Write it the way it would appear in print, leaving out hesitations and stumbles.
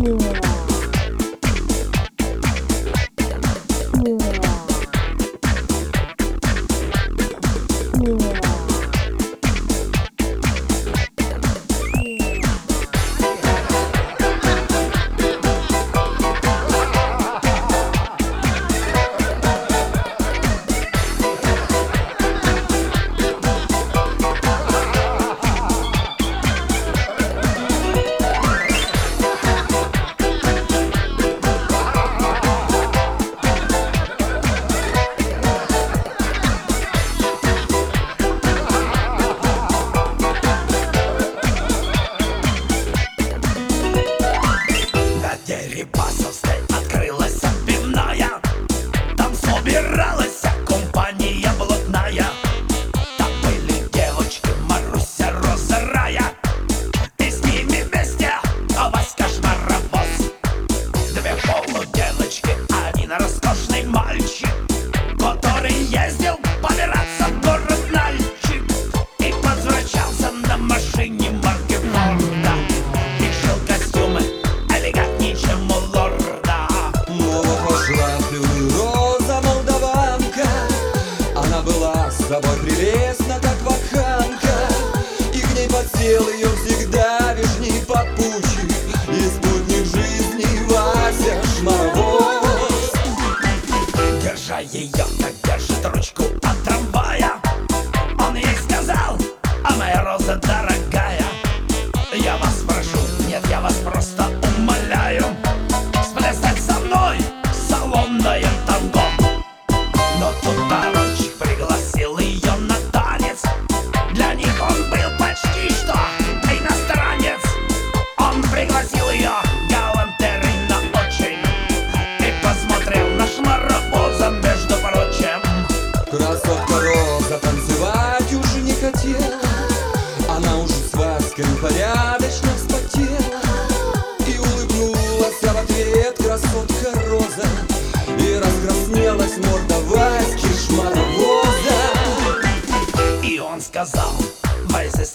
Дерибасовской открылась пивная. Там собиралась компания блатная. Там были девочки Маруся, Роза, Рая, и с ними вместе Васька Шмаровоз. Две полудевочки, один роскошный мальчик, который ездил побираться в город Нальчик и возвращался на машине марки Форда. И шил костюмы элегантнее, чем у лорда. Снова пошла Роза, молдаванка. Она была с собой прелестна, как вакханка, и к ней подсел ее всегда вишний попутчик и спутник жизни Вася Шмаровоз. Держа ее, как держит ручку от трамвая, он ей сказал: а моя Роза дорогая, я вас прошу, нет, я вас просто умоляю, сплясать со мной салонное танго. Но тут поручик пригласил ее на танец. Для них он был почти что иностранец. Он пригласил ее галантерейно очень и посмотрел на Шмаровоза, между прочим. Красотка Роза танцевать уже не хотела. Она уже с Васькой порядочно вспотела и улыбнулась в ответ красотка Роза, и раскраснелась морда Васьки Шмаровоза. И он сказал: Why is this